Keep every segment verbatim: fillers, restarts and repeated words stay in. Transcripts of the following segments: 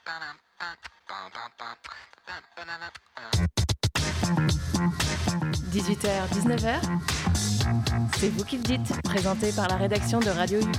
dix-huit heures dix-neuf heures, c'est vous qui le dites, présenté par la rédaction de Radio U.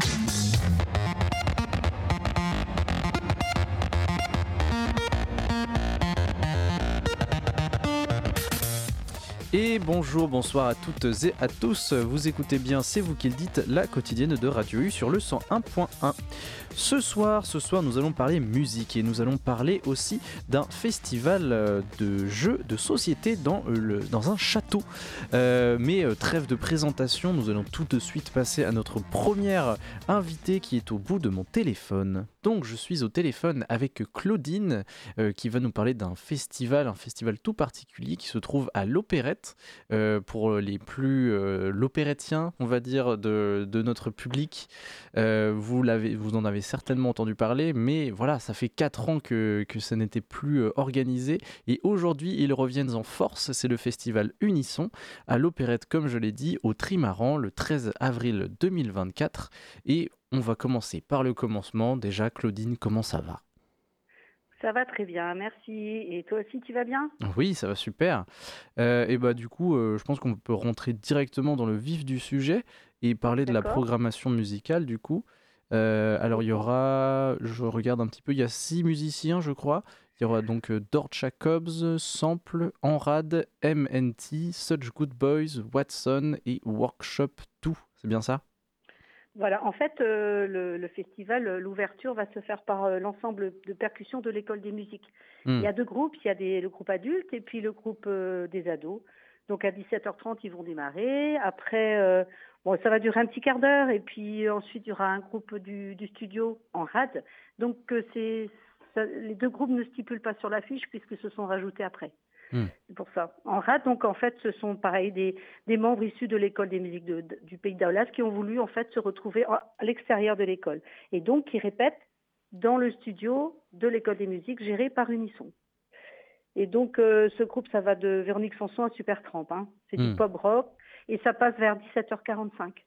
Et bonjour, bonsoir à toutes et à tous, vous écoutez bien C'est vous qui le dites, la quotidienne de Radio U sur le cent un point un. Ce soir, ce soir, nous allons parler musique et nous allons parler aussi d'un festival de jeux de société dans, le, dans un château. Euh, mais euh, trêve de présentation, nous allons tout de suite passer à notre première invitée qui est au bout de mon téléphone. Donc je suis au téléphone avec Claudine euh, qui va nous parler d'un festival, un festival tout particulier qui se trouve à l'Opérette. Euh, pour les plus euh, l'opérettiens, on va dire, de, de notre public. Euh, vous, l'avez, vous en avez certainement entendu parler, mais voilà, ça fait quatre ans que, que ça n'était plus euh, organisé. Et aujourd'hui, ils reviennent en force. C'est le festival Unisson à l'Opérette, comme je l'ai dit, au Trimaran, le treize avril deux mille vingt-quatre. Et on va commencer par le commencement. Déjà, Claudine, comment ça va ? Ça va très bien, merci. Et toi aussi, tu vas bien ? Oui, ça va super. Euh, et bah du coup, euh, je pense qu'on peut rentrer directement dans le vif du sujet et parler de la D'accord. programmation musicale du coup. Euh, alors il y aura, je regarde un petit peu, il y a six musiciens je crois. Il y aura donc euh, Dort Jacobs, Sample, Enrad, M N T, Such Good Boys, Watson et Workshop deux. C'est bien ça ? Voilà, en fait, euh, le, le festival, euh, l'ouverture va se faire par euh, l'ensemble de percussions de l'école des musiques. Hmm. Il y a deux groupes, il y a des, le groupe adulte et puis le groupe euh, des ados. Donc à dix-sept heures trente, ils vont démarrer. Après, euh, bon, ça va durer un petit quart d'heure et puis ensuite il y aura un groupe du, du studio en rad. Donc euh, c'est, ça, les deux groupes ne stipulent pas sur l'affiche puisqu'ils se sont rajoutés après. Hmm. C'est pour ça. En rad, donc en fait, ce sont pareil des, des membres issus de l'école des musiques de, de- du pays d'Aulas qui ont voulu en fait se retrouver en- à l'extérieur de l'école et donc qui répètent dans le studio de l'école des musiques géré par Unisson. Et donc euh, ce groupe, ça va de Véronique Sanson à Supertramp. Hein. C'est du Hmm. pop rock et ça passe vers dix-sept heures quarante-cinq.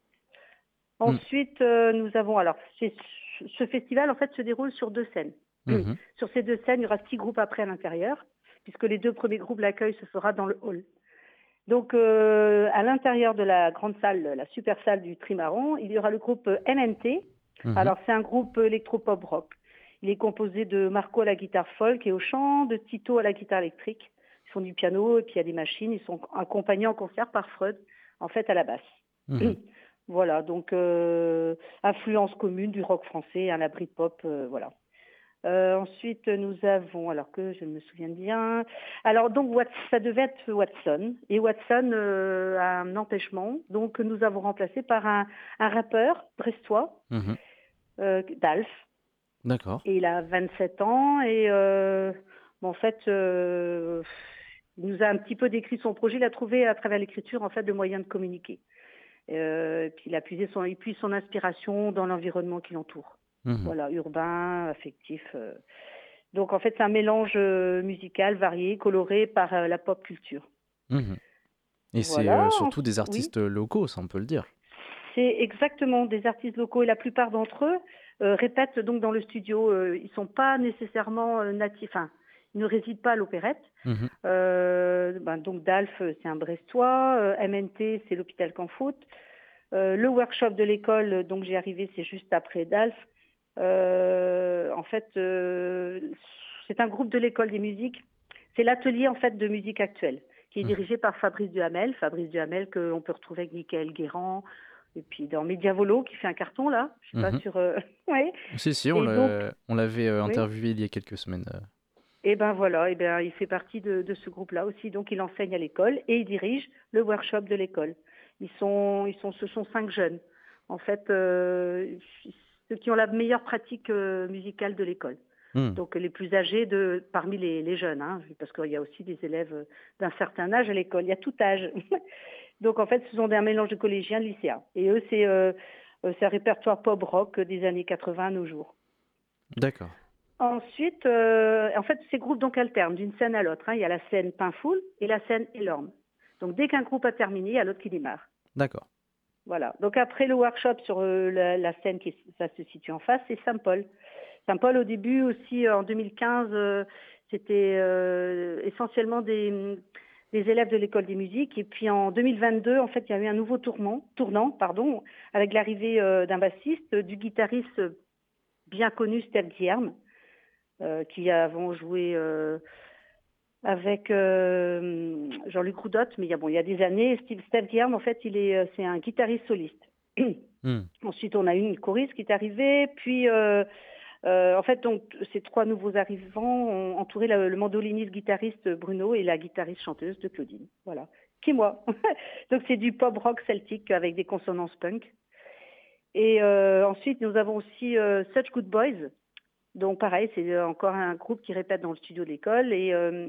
Hmm. Ensuite, euh, nous avons alors c'est- ce festival en fait se déroule sur deux scènes. Mhm. Sur ces deux scènes, il y aura six groupes après à l'intérieur, puisque les deux premiers groupes, l'accueil se fera dans le hall. Donc, euh, à l'intérieur de la grande salle, la super salle du Trimaran, il y aura le groupe M N T. Mhm. Alors, c'est un groupe électro-pop rock. Il est composé de Marco à la guitare folk et au chant, de Tito à la guitare électrique. Ils font du piano et puis il y a des machines. Ils sont accompagnés en concert par Freud, en fait, à la basse. Mhm. Voilà, donc euh, influence commune du rock français, un la Britpop, euh, voilà. Euh, ensuite, nous avons, alors que je me souviens bien, alors donc Wat- ça devait être Watson, et Watson euh, a un empêchement, donc nous avons remplacé par un, un rappeur brestois, Mhm. euh, Dalf, D'accord. et il a vingt-sept ans, et euh, bon, en fait, euh, il nous a un petit peu décrit son projet, il a trouvé à travers l'écriture en fait le moyen de communiquer. Euh, puis il a puisé son, il puise son inspiration dans l'environnement qui l'entoure. Mhm. Voilà, urbain, affectif. euh. Donc en fait, c'est un mélange euh, musical varié, coloré par euh, la pop culture. Mhm. Et c'est Voilà, euh, en- surtout des oui, artistes locaux, ça on peut le dire. c'est exactement des artistes locaux et la plupart d'entre eux euh, répètent donc dans le studio. Euh, ils sont pas nécessairement euh, natifs, enfin, ils ne résident pas à l'Opérette. Mhm. Euh, ben, donc Dalf, c'est un Brestois, euh, M N T, c'est l'hôpital Canfoot. Euh, le workshop de l'école, donc j'ai arrivé, c'est juste après Dalf. Euh, en fait, euh, c'est un groupe de l'école des musiques. C'est l'atelier en fait de musique actuelle qui est Mhm. dirigé par Fabrice Duhamel. Fabrice Duhamel que on peut retrouver avec Michael Guérand et puis dans Mediavolo qui fait un carton là. Je sais pas Mhm. sur. Euh... ouais. Si, si, on, Et donc, l'a- on l'avait euh, oui. interviewé il y a quelques semaines. euh. Et ben voilà. Et ben il fait partie de, de ce groupe-là aussi. Donc il enseigne à l'école et il dirige le workshop de l'école. Ils sont, ils sont, ce sont cinq jeunes. En fait, euh, ceux qui ont la meilleure pratique euh, musicale de l'école. Hmm. Donc les plus âgés de parmi les, les jeunes, hein, parce qu'il y a aussi des élèves euh, d'un certain âge à l'école. Il y a tout âge. Donc en fait, ce sont des mélanges de collégiens, de lycéens. Et eux, c'est euh, euh, c'est un répertoire pop rock des années quatre-vingts à nos jours. D'accord. Ensuite, euh, en fait, ces groupes donc alternent d'une scène à l'autre. Hein. Il y a la scène Pinfoul et la scène Elorme. Donc dès qu'un groupe a terminé, il y a l'autre qui démarre. D'accord. Voilà. Donc après le workshop sur euh, la, la scène qui ça se situe en face, c'est Saint-Paul. Saint-Paul, au début aussi, en deux mille quinze, euh, c'était euh, essentiellement des, des élèves de l'école des musiques. Et puis en deux mille vingt-deux, en fait, il y a eu un nouveau tournant, tournant pardon, avec l'arrivée euh, d'un bassiste, du guitariste bien connu Steph Dierm, euh, qui a avant joué euh, avec euh, Jean-Luc Roudotte, mais il y a, bon, il y a des années. Steve, Steph Dierm, en fait, il est, euh, c'est un guitariste soliste. Hmm. Ensuite, on a eu une choriste qui est arrivée, puis euh, euh, en fait, donc, ces trois nouveaux arrivants ont entouré le, le mandoliniste guitariste Bruno et la guitariste chanteuse de Claudine. Voilà, qui est moi. Donc c'est du pop rock celtique avec des consonances punk. Et euh, ensuite, nous avons aussi euh, Such Good Boys. Donc pareil, c'est encore un groupe qui répète dans le studio de l'école. Et, euh,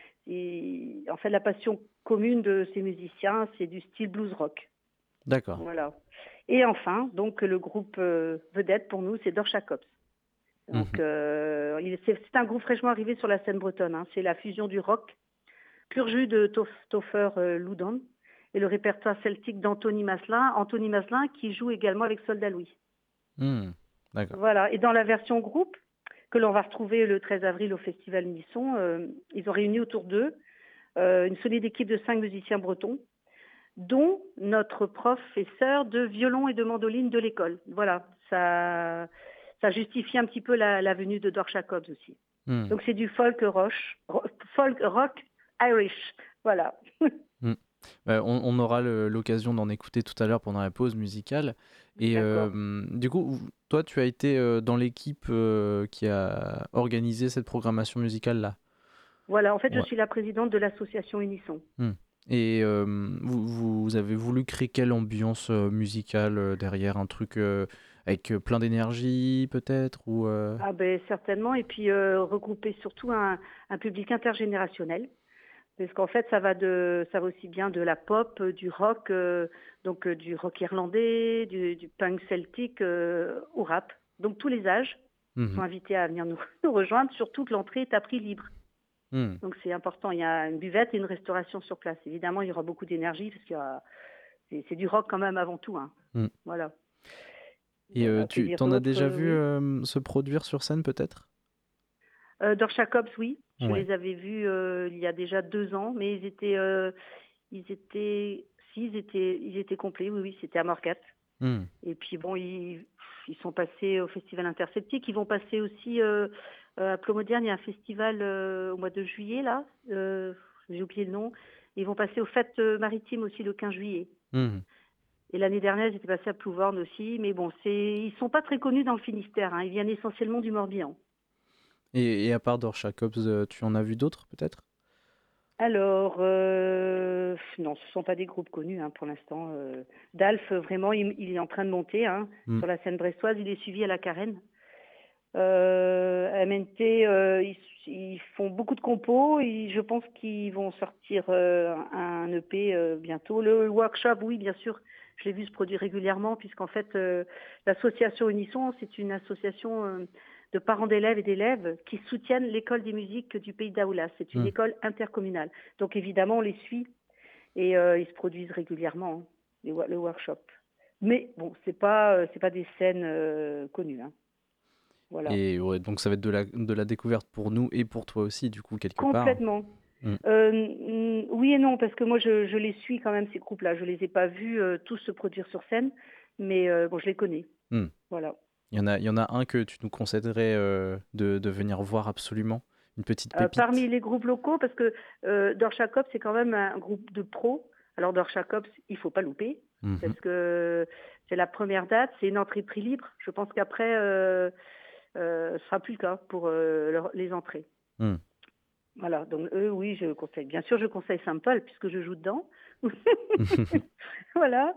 et en fait, la passion commune de ces musiciens, c'est du style blues rock. D'accord. Voilà. Et enfin, donc le groupe euh, vedette pour nous, c'est Dorcha Cops. Donc, Mhm. euh, il- c'est, c'est un groupe fraîchement arrivé sur la scène bretonne. Hein. C'est la fusion du rock, pur jus de Tof- Toffer euh, Loudon et le répertoire celtique d'Anthony Maslin. Anthony Maslin qui joue également avec Soldat Louis. Hmm. D'accord. Voilà. Et dans la version groupe, que l'on va retrouver le treize avril au Festival Nisson, euh, ils ont réuni autour d'eux euh, une solide équipe de cinq musiciens bretons, dont notre professeur de violon et de mandoline de l'école. Voilà, ça, ça justifie un petit peu la, la venue de Dorcha Cobbs aussi. Hmm. Donc c'est du folk roche, ro- folk rock Irish. Voilà. Hmm. Euh, on, on aura le- l'occasion d'en écouter tout à l'heure pendant la pause musicale. Et euh, D'accord. du coup, toi, tu as été euh, dans l'équipe euh, qui a organisé cette programmation musicale-là. Voilà, en fait, je Ouais. suis la présidente de l'association Unisson. Hmm. Et euh, vous, vous avez voulu créer quelle ambiance euh, musicale euh, derrière un truc euh, avec euh, plein d'énergie peut-être ou euh, Ah ben certainement, et puis euh, regrouper surtout un, un public intergénérationnel. Parce qu'en fait, ça va de, ça va aussi bien de la pop, euh, du rock, euh, donc euh, du rock irlandais, du, du punk celtique euh, au rap. Donc tous les âges sont mhm. invités à venir nous, nous rejoindre, surtout que l'entrée est à prix libre. Hmm. Donc c'est important. Il y a une buvette et une restauration sur place. Évidemment, il y aura beaucoup d'énergie parce que c'est, c'est du rock quand même avant tout. Hein. Hmm. Voilà. Et euh, Voilà. Que tu dire t'en as d'autre? déjà Euh, vu oui. euh, se produire sur scène peut-être? Euh, Dorcha Cobbs, oui. Je Ouais. les avais vus euh, il y a déjà deux ans, mais ils étaient, euh, ils étaient, si, ils étaient, ils étaient complets. Oui, oui, c'était à Morgat. Hmm. Et puis bon, ils, ils sont passés au Festival Interceptique. Ils vont passer aussi euh, euh, à Plomodierne. Il y a un festival euh, au mois de juillet là. Euh, j'ai oublié le nom. Ils vont passer aux Fêtes euh, maritimes aussi le quinze juillet. Hmm. Et l'année dernière, ils étaient passés à Plouvorne aussi. Mais bon, c'est, ils sont pas très connus dans le Finistère. Hein. Ils viennent essentiellement du Morbihan. Et, et à part Dorcha Cobbs, euh, tu en as vu d'autres peut-être? Alors, euh, non, ce ne sont pas des groupes connus hein, pour l'instant. Euh, Dalf, vraiment, il, il est en train de monter hein, Hmm. sur la scène brestoise. Il est suivi à la Carène. Euh, M N T, euh, ils, ils font beaucoup de compos. Et je pense qu'ils vont sortir euh, un E P euh, bientôt. Le workshop, oui, bien sûr, je l'ai vu se produire régulièrement, puisqu'en fait, euh, l'association Unisson, c'est une association euh, de parents d'élèves et d'élèves qui soutiennent l'école des musiques du pays d'Aoulas. C'est une Hmm. école intercommunale. Donc évidemment, on les suit et euh, ils se produisent régulièrement, hein, les, wo- le workshop. Mais bon, c'est pas, euh, c'est pas des scènes euh, connues. Hein. Voilà. Et ouais, donc ça va être de la, de la découverte pour nous et pour toi aussi, du coup, quelque part. Complètement. Hmm. Euh, mm, oui et non, parce que moi je, je les suis quand même, ces groupes-là. Je les ai pas vus euh, tous se produire sur scène, mais euh, bon, je les connais. Hmm. Voilà. Il y en a, il y en a un que tu nous conseillerais euh, de, de venir voir absolument, une petite Euh, parmi pépite. les groupes locaux, parce que euh, Dorcha Cops, c'est quand même un groupe de pros. Alors Dorcha Cops, il faut pas louper, Mhm. parce que c'est la première date, c'est une entrée prix libre. Je pense qu'après, euh, euh, ce sera plus le cas pour euh, leur- les entrées. Hmm. Voilà, donc eux, oui, je conseille. Bien sûr, je conseille Saint-Paul, puisque je joue dedans. Voilà.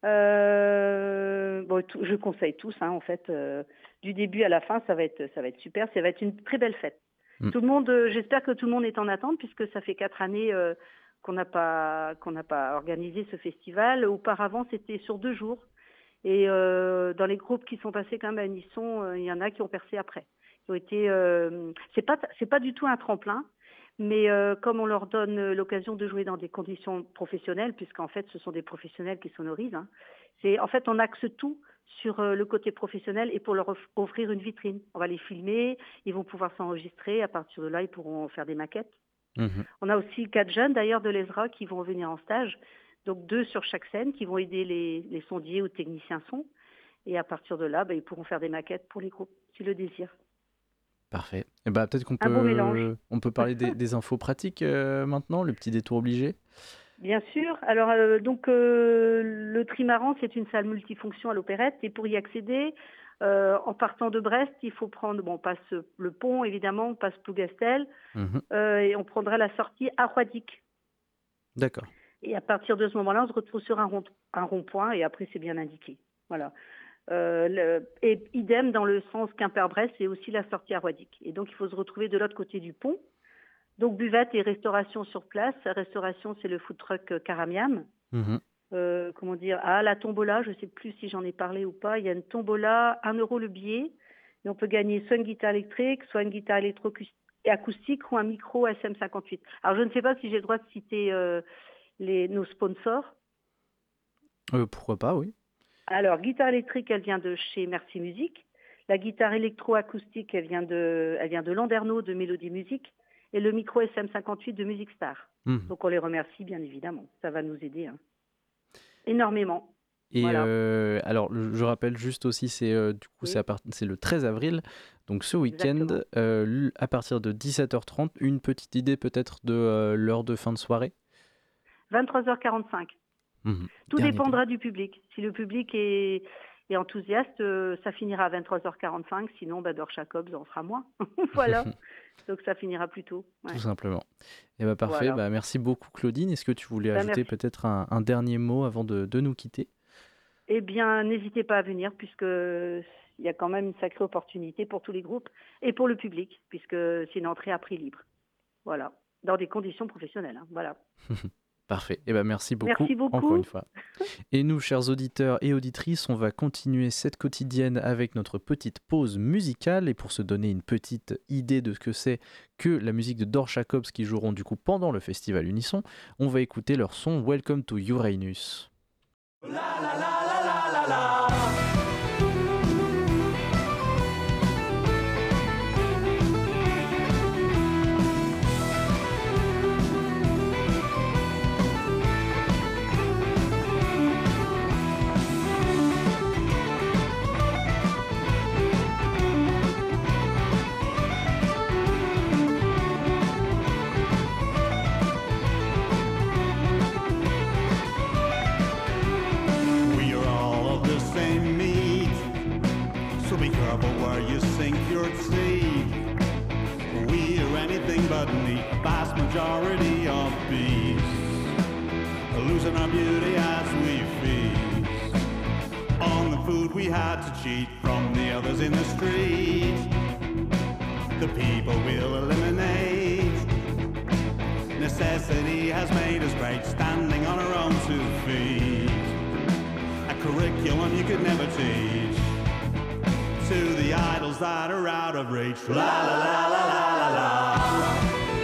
Euh, bon, tout- je conseille tous, hein, en fait, euh, du début à la fin, ça va être, ça va être super. Ça va être une très belle fête. Hmm. Tout le monde, euh, j'espère que tout le monde est en attente, puisque ça fait quatre années euh, qu'on n'a pas, qu'on n'a pas organisé ce festival. Auparavant, c'était sur deux jours. Et euh, dans les groupes qui sont passés quand même à Unisson, euh, il y en a qui ont percé après. Qui ont été, euh, c'est pas, c'est pas du tout un tremplin, mais euh, comme on leur donne l'occasion de jouer dans des conditions professionnelles, puisqu'en fait ce sont des professionnels qui sonorisent, hein, c'est, en fait on axe tout sur euh, le côté professionnel et pour leur off- offrir une vitrine. On va les filmer, ils vont pouvoir s'enregistrer. À partir de là, ils pourront faire des maquettes. Mhm. On a aussi quatre jeunes d'ailleurs de l'E S R A qui vont venir en stage, donc deux sur chaque scène qui vont aider les, les sondiers ou techniciens son. Et à partir de là, bah, ils pourront faire des maquettes pour les groupes s'ils le désirent. Parfait. Et bah, peut-être qu'on Un beau mélange. peut, on peut parler des, des infos pratiques euh, maintenant, le petit détour obligé. Bien sûr. Alors, euh, donc, euh, le Trimaran, c'est une salle multifonction à l'Opérette. Et pour y accéder, euh, en partant de Brest, il faut prendre, bon, on passe le pont, évidemment, on passe Plougastel, Mhm. euh, et on prendra la sortie à Roidic. D'accord. Et à partir de ce moment-là, on se retrouve sur un, rond, un rond-point, et après, c'est bien indiqué. Voilà. Euh, le, et idem dans le sens Quimper-Brest, c'est aussi la sortie à Roidic. Et donc, il faut se retrouver de l'autre côté du pont. Donc, buvette et restauration sur place. La restauration, c'est le food truck euh, Caramiam. Mhm. Euh, comment dire, ah, la tombola, je ne sais plus si j'en ai parlé ou pas. Il y a une tombola, un euro le billet. Et on peut gagner soit une guitare électrique, soit une guitare électroacoustique ou un micro S M cinquante-huit. Alors, je ne sais pas si j'ai le droit de citer euh, les, nos sponsors. Euh, pourquoi pas, oui. Alors, guitare électrique, elle vient de chez Merci Musique. La guitare électroacoustique, elle vient de, elle vient de Landerneau de Mélodie Musique. Et le micro S M cinquante-huit de Music Star. Mhm. Donc, on les remercie, bien évidemment. Ça va nous aider hein. énormément. Et Voilà. euh, alors, je je rappelle juste aussi, c'est euh, du coup, Oui. c'est à part- c'est le treize avril, donc ce week-end, Exactement. euh, l- à partir de dix-sept heures trente, une petite idée peut-être de euh, l'heure de fin de soirée. vingt-trois heures quarante-cinq. Mhm. Tout Dernier dépendra du public. Si le public est, est enthousiaste, euh, ça finira à vingt-trois heures quarante-cinq. Sinon, bah, Dor Jacobs en fera moins. Voilà. Donc, ça finira plus tôt. Ouais. Tout simplement. Et bah parfait, Voilà. bah, merci beaucoup Claudine. Est-ce que tu voulais Bah, ajouter merci. peut-être un, un dernier mot avant de, de nous quitter? Eh bien, n'hésitez pas à venir puisque il y a quand même une sacrée opportunité pour tous les groupes et pour le public puisque c'est une entrée à prix libre. Voilà. Dans des conditions professionnelles. hein. Voilà. Parfait. Et bah merci beaucoup, Merci encore beaucoup. une fois. Et nous, chers auditeurs et auditrices, on va continuer cette quotidienne avec notre petite pause musicale. Et pour se donner une petite idée de ce que c'est que la musique de Dor Jacobs qui joueront du coup pendant le festival Unisson, on va écouter leur son Welcome to Uranus. We are all of the same meat, so be careful where you sink your teeth. We are anything but neat, vast majority of beasts, losing our beauty as we feast on the food we had to cheat from the others in the street. The people will eliminate. Necessity has made us great, standing on our own two feet. A curriculum you could never teach to the idols that are out of reach. La la la la la la la.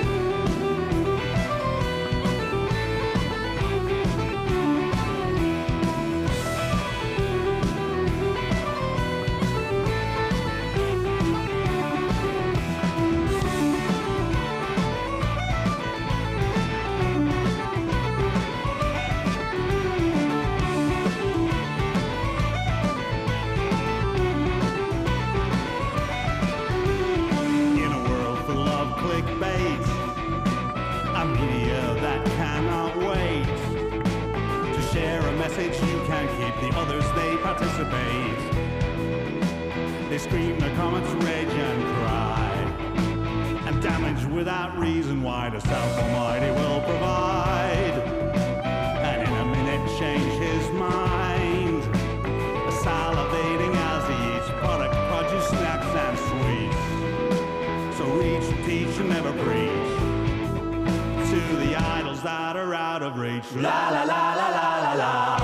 In a world full of clickbait, a media that cannot wait to share a message you can't keep. The others, they participate. They scream their comments, rage and cry, and damage without reason why the Self Almighty will provide. And in a minute change his mind, salivating as he eats product, produce, snacks and sweets. So reach, teach, and never preach to the idols that are out of reach. La la la la la la la.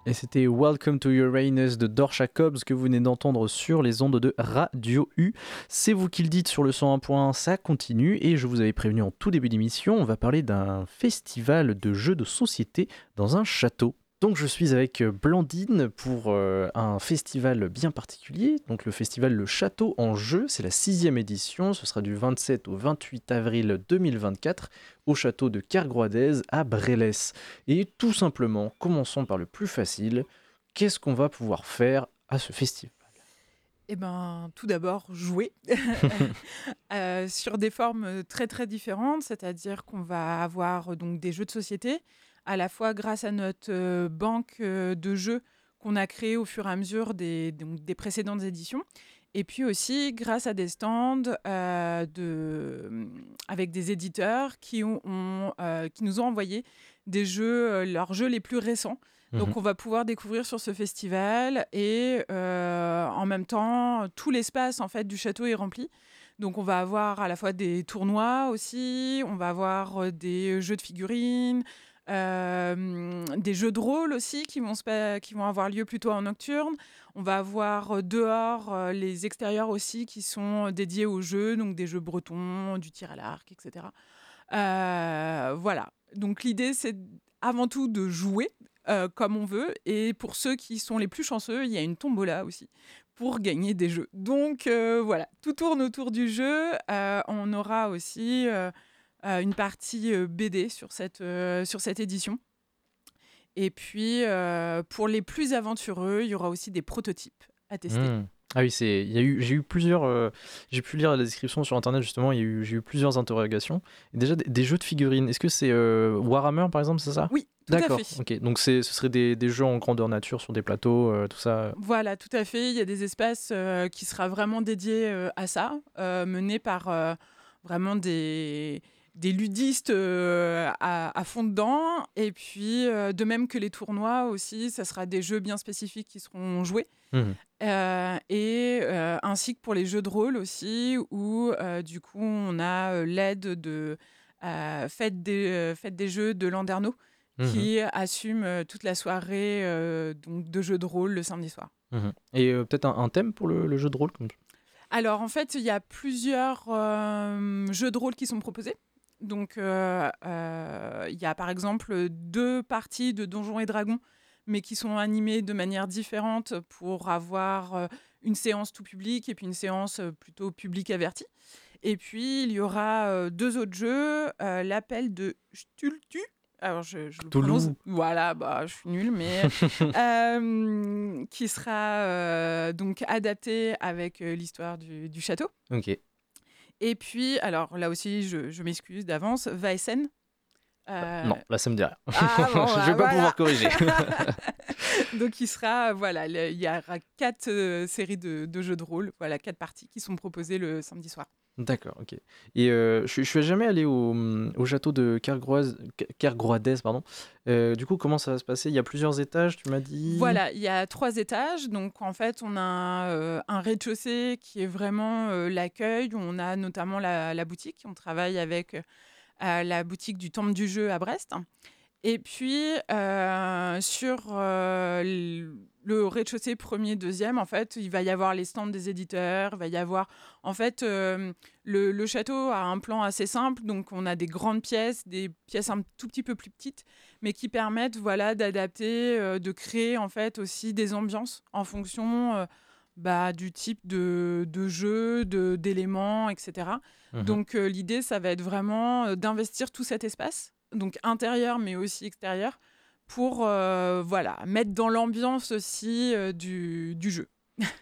Et c'était Welcome to Uranus de Dorsha Cobbs que vous venez d'entendre sur les ondes de Radio U. C'est vous qui le dites sur le cent un point un, ça continue. Et je vous avais prévenu en tout début d'émission, on va parler d'un festival de jeux de société dans un château. Donc je suis avec Blandine pour euh, un festival bien particulier, donc le festival Le Château en Jeux, c'est la sixième édition, ce sera du vingt-sept au vingt-huit avril deux mille vingt-quatre au château de Kergroadez à Brélès. Et tout simplement, commençons par le plus facile, qu'est-ce qu'on va pouvoir faire à ce festival ? Eh ben, tout d'abord, jouer euh, sur des formes très très différentes, c'est-à-dire qu'on va avoir donc des jeux de société, à la fois grâce à notre euh, banque euh, de jeux qu'on a créée au fur et à mesure des, donc, des précédentes éditions, et puis aussi grâce à des stands euh, de, avec des éditeurs qui, ont, ont, euh, qui nous ont envoyé des jeux, euh, leurs jeux les plus récents. Donc mmh. on va pouvoir découvrir sur ce festival et euh, en même temps, tout l'espace en fait, du château est rempli. Donc on va avoir à la fois des tournois aussi, on va avoir des jeux de figurines, Euh, des jeux de rôle aussi qui vont, se, qui vont avoir lieu plutôt en nocturne. On va avoir dehors euh, les extérieurs aussi qui sont dédiés aux jeux, donc des jeux bretons, du tir à l'arc, et cetera. Euh, voilà. Donc l'idée, c'est avant tout de jouer euh, comme on veut. Et pour ceux qui sont les plus chanceux, il y a une tombola aussi pour gagner des jeux. Donc euh, voilà, tout tourne autour du jeu. Euh, on aura aussi... Euh, Euh, une partie euh, B D sur cette, euh, sur cette édition. Et puis, euh, pour les plus aventureux, il y aura aussi des prototypes à tester. Mmh. Ah oui, c'est, il y a eu, j'ai eu plusieurs... Euh, j'ai pu lire la description sur Internet, justement, il y a eu, j'ai eu plusieurs interrogations. Et déjà, des, des jeux de figurines, est-ce que c'est euh, Warhammer, par exemple, c'est ça ? Oui, tout D'accord, à fait. ok. Donc, c'est, ce seraient des, des jeux en grandeur nature, sur des plateaux, euh, tout ça. Voilà, tout à fait. Il y a des espaces euh, qui sera vraiment dédiés euh, à ça, euh, menés par euh, vraiment des... des ludistes euh, à, à fond dedans. Et puis, euh, de même que les tournois aussi, ça sera des jeux bien spécifiques qui seront joués. Mmh. Euh, et euh, ainsi que pour les jeux de rôle aussi, où euh, du coup, on a euh, l'aide de euh, Fête, des, euh, Fête des Jeux de Landerneau, mmh. qui assume euh, toute la soirée euh, donc, de jeux de rôle le samedi soir. Mmh. Et euh, peut-être un, un thème pour le, le jeu de rôle comme... Alors, en fait, il y a plusieurs euh, jeux de rôle qui sont proposés. Donc, il euh, euh, y a par exemple deux parties de Donjons et Dragons, mais qui sont animées de manière différente pour avoir euh, une séance tout public et puis une séance plutôt public averti. Et puis, il y aura euh, deux autres jeux, euh, l'appel de Cthulhu. Alors, je, je le prononce. Voilà, bah, je suis nulle, mais euh, qui sera euh, donc adapté avec euh, l'histoire du, du château. Ok. Et puis, alors là aussi, je, je m'excuse d'avance, Vaesen. Euh... Non, là, ça me dit rien. Ah, bon, je ne vais bah, pas voilà. pouvoir corriger. Donc, il sera, voilà, il y aura quatre euh, séries de, de jeux de rôle, voilà, quatre parties qui sont proposées le samedi soir. D'accord, ok. Et euh, je ne suis jamais allé au, au château de Kergroadez, pardon. Euh, du coup, comment ça va se passer ? Il y a plusieurs étages, tu m'as dit ? Voilà, il y a trois étages. Donc, en fait, on a euh, un rez-de-chaussée qui est vraiment euh, l'accueil. On a notamment la, la boutique. On travaille avec euh, la boutique du Temple du Jeu à Brest. Et puis, euh, sur euh, le rez-de-chaussée premier, deuxième, en fait, il va y avoir les stands des éditeurs, il va y avoir... En fait, euh, le, le château a un plan assez simple, donc on a des grandes pièces, des pièces un tout petit peu plus petites, mais qui permettent, voilà, d'adapter, euh, de créer, en fait, aussi des ambiances en fonction... Euh, Bah, du type de, de jeu, de, d'éléments, et cetera. Mmh. Donc, euh, l'idée, ça va être vraiment euh, d'investir tout cet espace, donc intérieur, mais aussi extérieur, pour euh, voilà, mettre dans l'ambiance aussi euh, du, du jeu.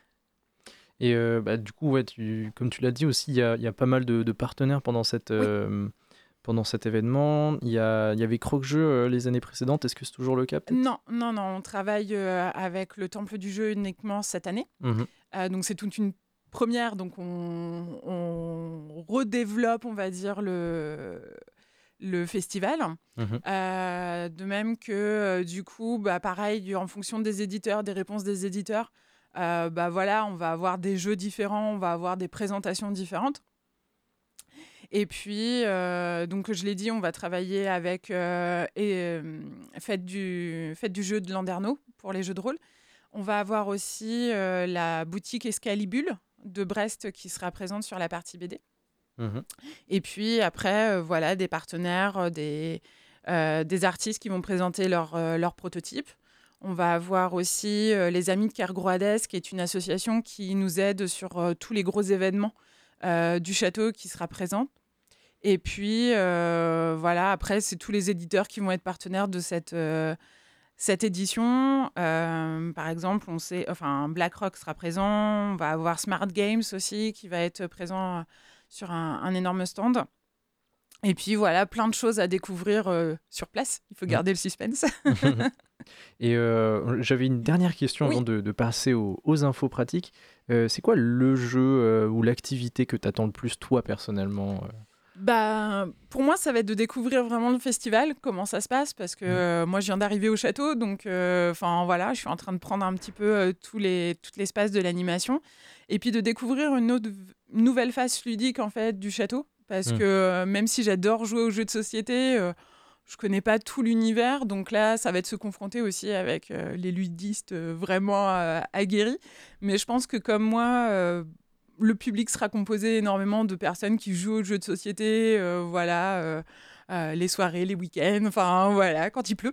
Et euh, bah, du coup, ouais, tu, comme tu l'as dit aussi, il y a, y a pas mal de, de partenaires pendant, cette, oui. euh, pendant cet événement. Il y, y avait Croque-Jeu euh, les années précédentes. Est-ce que c'est toujours le cas peut-être ? Non, non, non. On travaille euh, avec le Temple du Jeu uniquement cette année. Mmh. Euh, donc, c'est toute une première. Donc, on, on redéveloppe, on va dire, le... le festival. Mmh. Euh, de même que, euh, du coup, bah, pareil, en fonction des éditeurs, des réponses des éditeurs, euh, bah, voilà, on va avoir des jeux différents, on va avoir des présentations différentes. Et puis, euh, donc je l'ai dit, on va travailler avec euh, et, euh, Fête du, Fête du jeu de Landerneau pour les jeux de rôle. On va avoir aussi euh, la boutique Escalibule de Brest qui sera présente sur la partie B D. Mhm. Et puis après, euh, voilà, des partenaires, euh, des, euh, des artistes qui vont présenter leurs euh, leurs prototypes. On va avoir aussi euh, les Amis de Kergroades, qui est une association qui nous aide sur euh, tous les gros événements euh, du château qui sera présent. Et puis, euh, voilà, après, c'est tous les éditeurs qui vont être partenaires de cette, euh, cette édition. Euh, par exemple, on sait, enfin, BlackRock sera présent. On va avoir Smart Games aussi qui va être présent sur un, un énorme stand. Et puis, voilà, plein de choses à découvrir euh, sur place. Il faut garder le suspense. Et euh, j'avais une dernière question Oui. avant de, de passer aux, aux infos pratiques. Euh, c'est quoi le jeu euh, ou l'activité que tu attends le plus, toi, personnellement euh Bah, pour moi, ça va être de découvrir vraiment le festival, comment ça se passe, parce que euh, moi, je viens d'arriver au château, donc enfin voilà, je suis en train de prendre un petit peu euh, tous les, tout l'espace de l'animation, et puis de découvrir une autre, une nouvelle face ludique en fait du château, parce Mm. que euh, même si j'adore jouer aux jeux de société, euh, je connais pas tout l'univers, donc là, ça va être se confronter aussi avec euh, les ludistes euh, vraiment euh, aguerris, mais je pense que comme moi. Euh, le public sera composé énormément de personnes qui jouent aux jeux de société, euh, voilà, euh, euh, les soirées, les week-ends, enfin voilà, quand il pleut.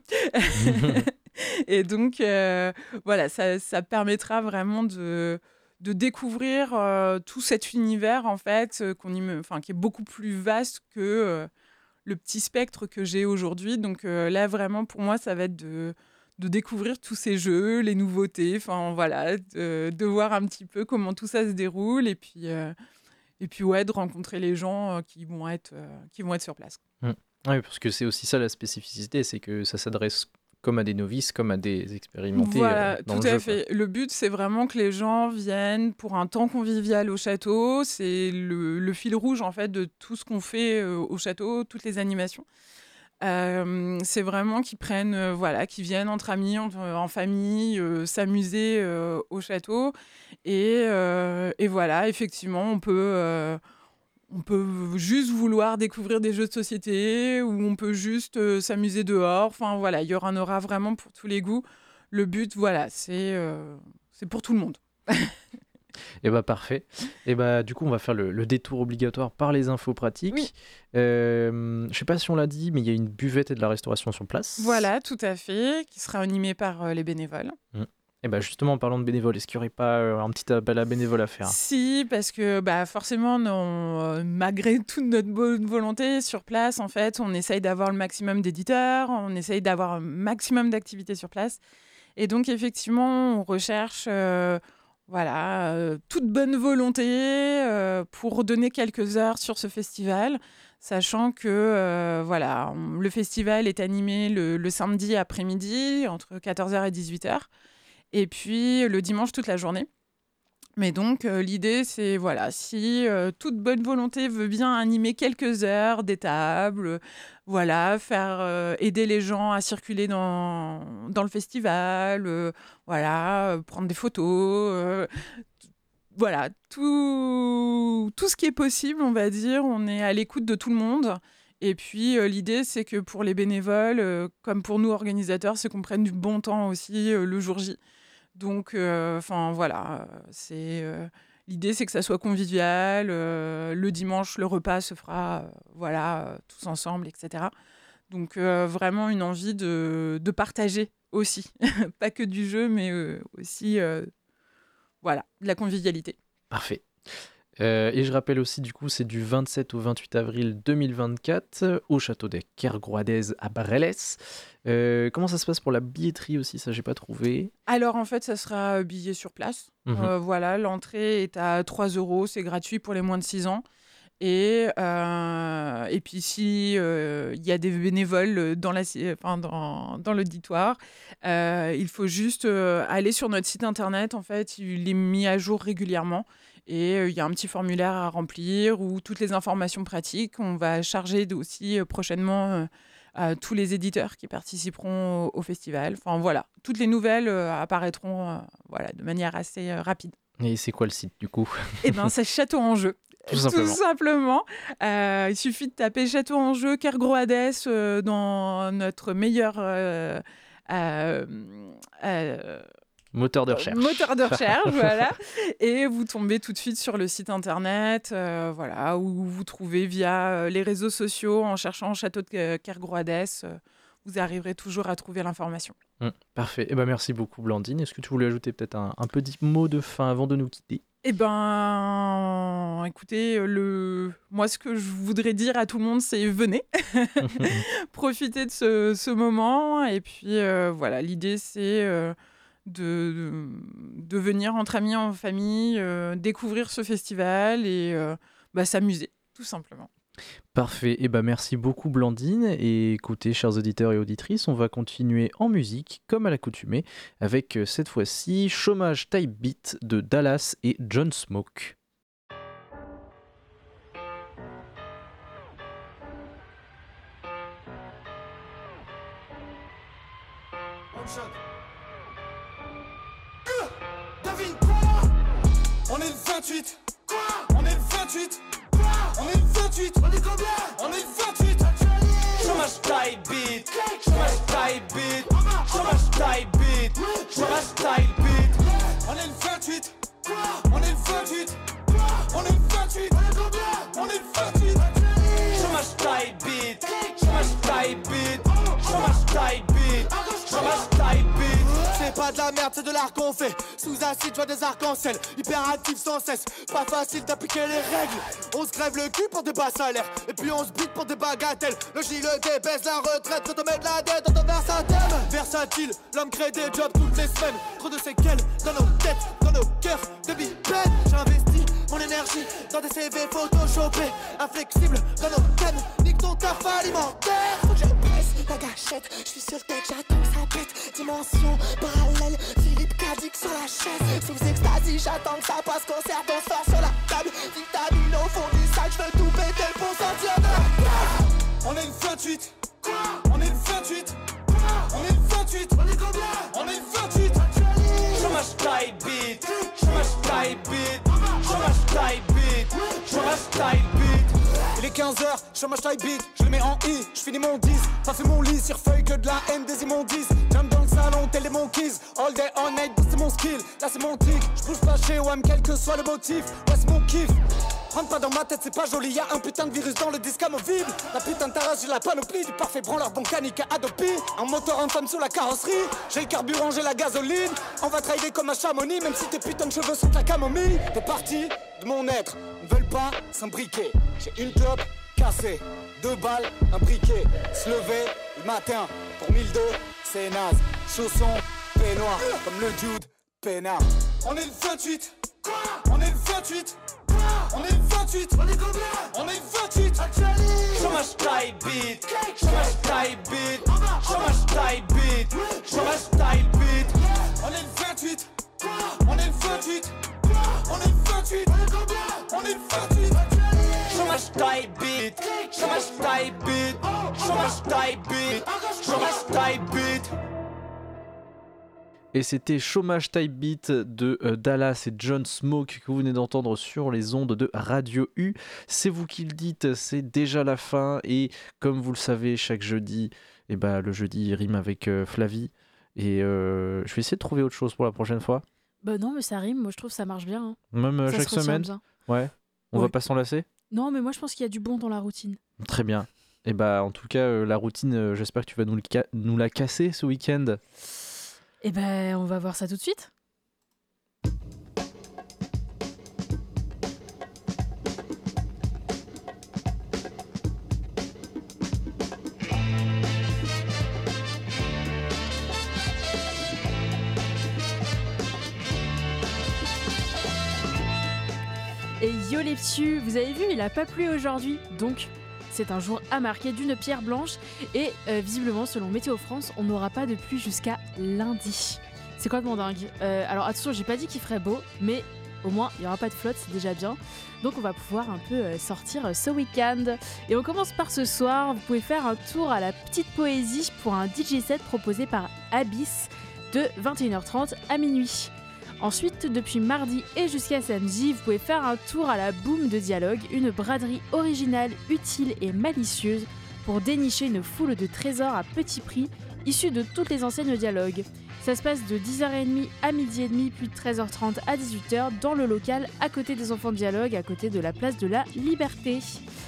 Et donc, euh, voilà, ça, ça permettra vraiment de, de découvrir euh, tout cet univers, en fait, euh, qu'on y me- enfin, qui est beaucoup plus vaste que euh, le petit spectre que j'ai aujourd'hui. Donc euh, là, vraiment, pour moi, ça va être de de découvrir tous ces jeux, les nouveautés, enfin voilà, de, de voir un petit peu comment tout ça se déroule et puis, euh, et puis ouais, de rencontrer les gens euh, qui, vont être, euh, qui vont être sur place. Mm. Oui, parce que c'est aussi ça la spécificité, c'est que ça s'adresse comme à des novices, comme à des expérimentés Voilà, euh, dans tout le à jeu. fait. Le but, c'est vraiment que les gens viennent pour un temps convivial au château. C'est le, le fil rouge, en fait, de tout ce qu'on fait euh, au château, toutes les animations. Euh, c'est vraiment qu'ils prennent, euh, voilà, qu'ils viennent entre amis, en, en famille, euh, s'amuser euh, au château. Et, euh, et voilà, effectivement, on peut, euh, on peut juste vouloir découvrir des jeux de société ou on peut juste euh, s'amuser dehors. Enfin voilà, il y aura, en aura vraiment pour tous les goûts. Le but, voilà, c'est euh, c'est pour tout le monde. Et bah parfait. Et bah du coup on va faire le, le détour obligatoire par les infos pratiques. Oui. Euh, je sais pas si on l'a dit, mais il y a une buvette et de la restauration sur place. Voilà, tout à fait, qui sera animé par euh, les bénévoles. Et bah justement en parlant de bénévoles, est-ce qu'il n'y aurait pas euh, un petit appel à bénévoles à faire? Si, parce que bah, forcément, non, euh, malgré toute notre bonne volonté sur place, en fait, on essaye d'avoir le maximum d'éditeurs, on essaye d'avoir un maximum d'activités sur place. Et donc, effectivement, on recherche euh, voilà, euh, toute bonne volonté euh, pour donner quelques heures sur ce festival, sachant que euh, voilà, on- le festival est animé le, le samedi après-midi, entre quatorze heures et dix-huit heures, et puis le dimanche toute la journée. Mais donc, euh, l'idée, c'est, voilà, si euh, toute bonne volonté veut bien animer quelques heures, des tables, euh, voilà, faire euh, aider les gens à circuler dans, dans le festival, euh, voilà, euh, prendre des photos, euh, t- voilà, tout, tout ce qui est possible, on va dire, on est à l'écoute de tout le monde. Et puis, euh, l'idée, c'est que pour les bénévoles, euh, comme pour nous organisateurs, c'est qu'on prenne du bon temps aussi euh, le jour J. Donc, enfin voilà, euh, c'est euh, l'idée, c'est que ça soit convivial. Euh, le dimanche, le repas se fera, euh, voilà, euh, tous ensemble, et cetera. Donc, euh, vraiment une envie de, de partager aussi, pas que du jeu, mais euh, aussi, euh, voilà, de la convivialité. Parfait. Euh, et je rappelle aussi, du coup, c'est du vingt-sept au vingt-huit avril deux mille vingt-quatre euh, au château des Kergroades à Brélès. Euh, comment ça se passe pour la billetterie aussi? Ça, j'ai pas trouvé. Alors, en fait, ça sera euh, billet sur place. Mhm. Euh, voilà, l'entrée est à trois euros, c'est gratuit pour les moins de six ans. Et, euh, et puis, si euh, il y a des bénévoles dans, la, enfin, dans, dans l'auditoire, euh, il faut juste euh, aller sur notre site internet. En fait, il est mis à jour régulièrement. Et euh, il y a un petit formulaire à remplir où toutes les informations pratiques. On va charger de- aussi euh, prochainement euh, à tous les éditeurs qui participeront au, au festival. Enfin, voilà, toutes les nouvelles euh, apparaîtront euh, voilà, de manière assez euh, rapide. Et c'est quoi le site, du coup? Eh bien, c'est Château en jeu. Tout simplement. Tout simplement. Euh, il suffit de taper Château en jeu, Kergro-Hades euh, dans notre meilleur euh, euh, euh, moteur de recherche. Moteur de recherche, voilà. Et vous tombez tout de suite sur le site internet, euh, voilà, où vous trouvez via euh, les réseaux sociaux, en cherchant Château de Kergro-Hades, euh, vous arriverez toujours à trouver l'information. Mmh, parfait. Eh ben, merci beaucoup, Blandine. Est-ce que tu voulais ajouter peut-être un, un petit mot de fin avant de nous quitter ? Eh ben, écoutez, le... moi, ce que je voudrais dire à tout le monde, c'est venez, profitez de ce, ce moment. Et puis, euh, voilà, l'idée, c'est euh, de, de, de venir entre amis, en famille, euh, découvrir ce festival et euh, bah, s'amuser, tout simplement. Parfait, et ben merci beaucoup Blandine, et écoutez chers auditeurs et auditrices, on va continuer en musique comme à l'accoutumée avec euh, cette fois-ci Chômage Type Beat de Dallas et John Smoke. Devine quoi? On est le vingt-huit. Quoi? On est le vingt-huit. On est le vingt-huit. On est combien? On est le vingt-huit. Chômage Type Beat. Chômage Type Beat. Chômage Type Beat. Chômage Type Beat. On est le vingt-huit. On est le vingt-huit. On est le vingt-huit. On est combien? On est le vingt-huit. Chômage Type Beat. Chômage Type Beat. Chômage Type Beat. Chômage Type Beat. C'est pas de la merde, c'est de l'art qu'on fait. Sous acide, je vois des arcs-en-ciel. Hyperactif sans cesse, pas facile d'appliquer les règles. On se crève le cul pour des bas salaires. Et puis on se bute pour des bagatelles. Le gilet baisse la retraite quand on met de la dette dans ton versatile. Versatile, l'homme crée des jobs toutes les semaines. Trop de séquelles dans nos têtes, dans nos cœurs de bipèdes. J'investis mon énergie dans des C V photoshopés. Inflexible dans nos thèmes, nique ton taf alimentaire. Faut que je baisse la gâchette, je suis sur le deck, j'attends que ça pète. Dimension parallèle, Philippe Cadic sur la chaise. Sous extasie, j'attends que ça passe, concert, on sort sur la table. Vitamine au fond du sac, je veux tout péter pour sortir de la cave. On est le vingt-huit. On est le vingt-huit. On est le vingt-huit. On est combien? On est le vingt-huit. Chômage Type Beat. Chômage Type Beat. Chômage Type Beat. Chômage Type Beat. Il est quinze heures, chômage Type Beat. Je le mets en I, je finis mon dix. Pas fait mon lit sur feuille que de la haine des immondices. Jump dans le salon, tel des monkeys. All day, all night, c'est mon skill. Là c'est mon tic, je bouge pas chez O M, quel que soit le motif. Ouais c'est mon kiff. Rentre pas dans ma tête, c'est pas joli, y'a un putain de virus dans le disque amovible. La putain de tarage, j'ai la panoplie du parfait branleur bon canique à Adopi. Un moteur en femme sous la carrosserie, j'ai le carburant, j'ai la gasoline. On va trader comme un Chamonix, même si tes putains de cheveux sont de la camomille. Des parties de mon être ne veulent pas s'imbriquer. J'ai une clope cassée, deux balles, un briquet. Se lever le matin pour mille deux, c'est naze. Chaussons, peignoir, comme le Jude Peinard. On est le vingt-huit. On est le vingt-huit. On est le vingt-huit. On est combien? On est le vingt-huit. Chômage Type Beat. Chômage Type Beat. Chômage Type Beat. Chômage Type Beat. On est le vingt-huit. On est le vingt-huit. On est le vingt-huit. On est combien? On est le vingt-huit. Chômage Type Beat. Chômage Type Beat. Chômage Type Beat. Chômage Type Beat. Et c'était Chômage Type Beat de euh, Dallas et John Smoke que vous venez d'entendre sur les ondes de Radio U. C'est vous qui le dites, c'est déjà la fin. Et comme vous le savez, chaque jeudi, eh ben, le jeudi rime avec euh, Flavie. Et euh, je vais essayer de trouver autre chose pour la prochaine fois. Bah non, mais ça rime, moi je trouve que ça marche bien. Hein. Même euh, Ça chaque se retient semaine bien. Ouais. On Ouais. va pas s'en lasser? Non, mais moi je pense qu'il y a du bon dans la routine. Très bien. Et bah en tout cas, euh, la routine, euh, j'espère que tu vas nous, le ca- nous la casser ce week-end. Eh ben, on va voir ça tout de suite. Et yo les p'tus, vous avez vu, il a pas plu aujourd'hui, donc c'est un jour à marquer d'une pierre blanche et euh, visiblement, selon Météo France, on n'aura pas de pluie jusqu'à lundi. C'est complètement dingue. Euh, alors attention, j'ai pas dit qu'il ferait beau, mais au moins il n'y aura pas de flotte, c'est déjà bien. Donc on va pouvoir un peu euh, sortir euh, ce week-end. Et on commence par ce soir, vous pouvez faire un tour à la petite poésie pour un D J set proposé par Abyss de vingt et une heures trente à minuit. Ensuite, depuis mardi et jusqu'à samedi, vous pouvez faire un tour à la Boom de Dialogue, une braderie originale, utile et malicieuse pour dénicher une foule de trésors à petit prix issus de toutes les enseignes Dialogue. Ça se passe de dix heures trente à midi et demi, puis de treize heures trente à dix-huit heures dans le local à côté des enfants de Dialogue, à côté de la place de la Liberté.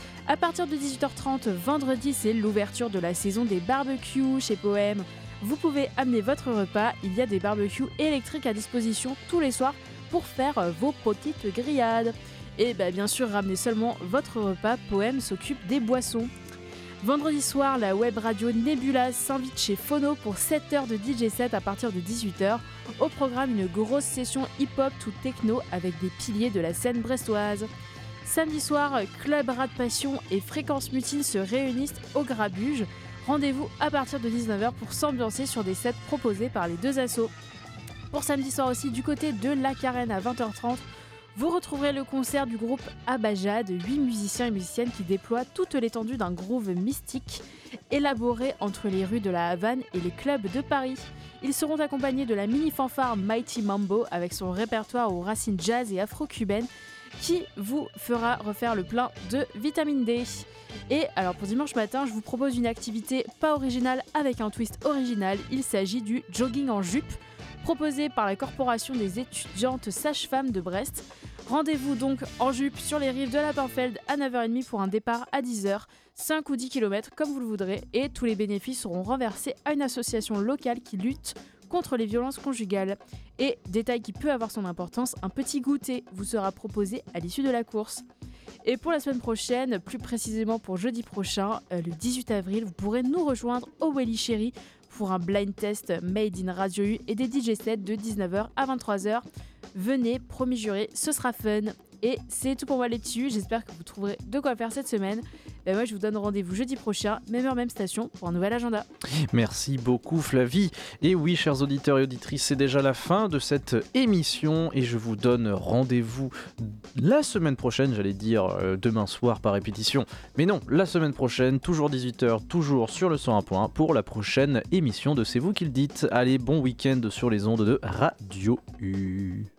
À partir de dix-huit heures trente, vendredi, c'est l'ouverture de la saison des barbecues chez Poème. Vous pouvez amener votre repas, il y a des barbecues électriques à disposition tous les soirs pour faire vos petites grillades. Et bah, bien sûr, ramenez seulement votre repas, Poème s'occupe des boissons. Vendredi soir, la web radio Nebula s'invite chez Phono pour sept heures de D J set à partir de dix-huit heures. Au programme, une grosse session hip-hop tout techno avec des piliers de la scène brestoise. Samedi soir, Club Rat Passion et Fréquence Mutine se réunissent au Grabuge. Rendez-vous à partir de dix-neuf heures pour s'ambiancer sur des sets proposés par les deux assos. Pour samedi soir aussi, du côté de La Carène à vingt heures trente, vous retrouverez le concert du groupe Abajad, huit musiciens et musiciennes qui déploient toute l'étendue d'un groove mystique élaboré entre les rues de la Havane et les clubs de Paris. Ils seront accompagnés de la mini-fanfare Mighty Mambo avec son répertoire aux racines jazz et afro-cubaines qui vous fera refaire le plein de vitamine D. Et alors pour dimanche matin, je vous propose une activité pas originale avec un twist original. Il s'agit du jogging en jupe proposé par la Corporation des étudiantes sages-femmes de Brest. Rendez-vous donc en jupe sur les rives de la Pinfeld à neuf heures trente pour un départ à dix heures, cinq ou dix kilomètres comme vous le voudrez, et tous les bénéfices seront renversés à une association locale qui lutte contre les violences conjugales. Et, détail qui peut avoir son importance, un petit goûter vous sera proposé à l'issue de la course. Et pour la semaine prochaine, plus précisément pour jeudi prochain, euh, le dix-huit avril, vous pourrez nous rejoindre au Welly Chéri pour un blind test made in Radio U et des D J sets de dix-neuf heures à vingt-trois heures. Venez, promis juré, ce sera fun. Et c'est tout pour moi les petits, j'espère que vous trouverez de quoi faire cette semaine. Ben moi je vous donne rendez-vous jeudi prochain, même heure, même station, pour un nouvel agenda. Merci beaucoup Flavie. Et oui, chers auditeurs et auditrices, c'est déjà la fin de cette émission et je vous donne rendez-vous la semaine prochaine, j'allais dire euh, demain soir par répétition. Mais non, la semaine prochaine, toujours dix-huit heures, toujours sur le cent un point un pour la prochaine émission de C'est vous qui le dites. Allez, bon week-end sur les ondes de Radio U.